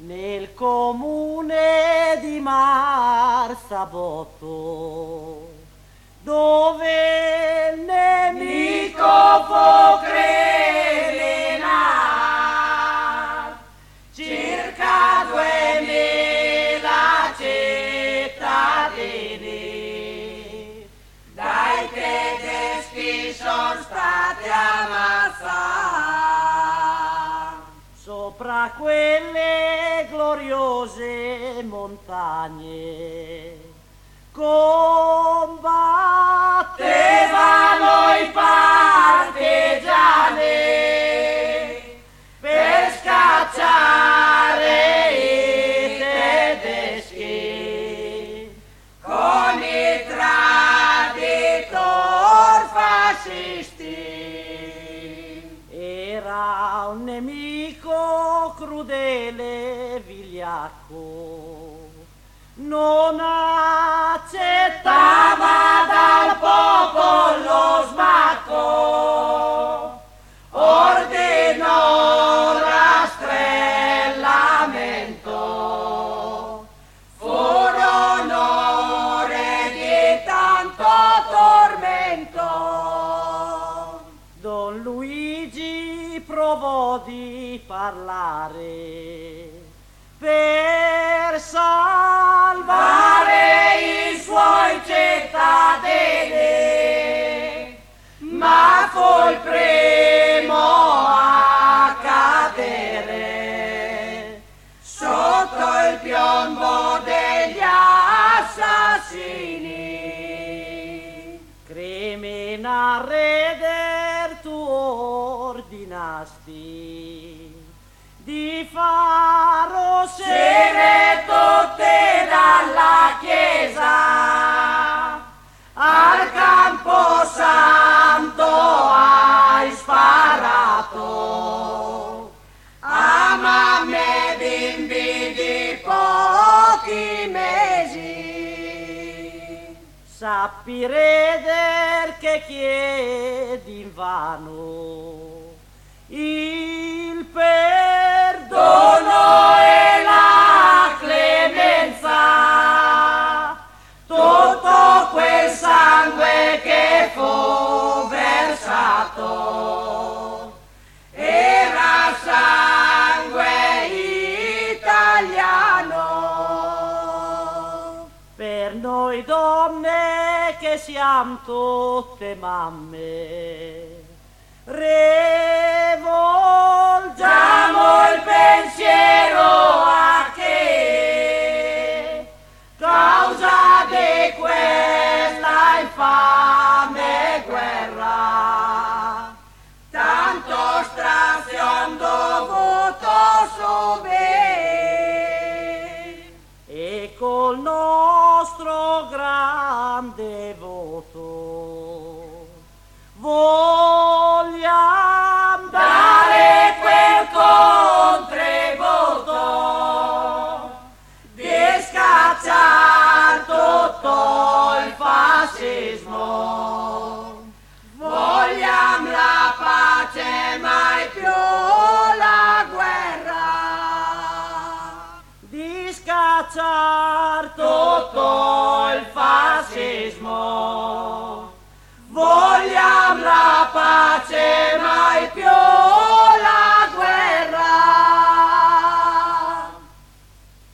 nel comune di Marzabotto, dove il nemico fu criminale, circa 2000 cittadini dai tedeschi sono stati ammazzati. Sopra quelle gloriose montagne combattevano i partigiani per scacciare i tedeschi con i traditori fascisti. Era un nemico crudele e vigliacco, non accettava dal popolo smacco, ordinò rastrellamento, fu l'onore di tanto tormento. Don Luigi provò di parlare per salvare i suoi cittadini, ma fu il primo a cadere sotto il piombo degli assassini. Criminal reder tu ordinasti di far uscire tutti dalla chiesa, al camposanto hai sparato a mamme e bimbi di pochi mesi. Sappi reder che chiedi invano il perdono e la clemenza, tutto quel sangue che fu versato era sangue italiano. Per noi donne che siamo tutte mamme, rivolgiamo il pensiero a chi, causa di questa infame guerra, tanto strazio dovuto subire, e col nostro grande voto vogliamo dare quel contributo di scacciare tutto il fascismo. Vogliamo la pace, mai più la guerra, di scacciare tutto il fascismo. Vogliamo la pace, mai più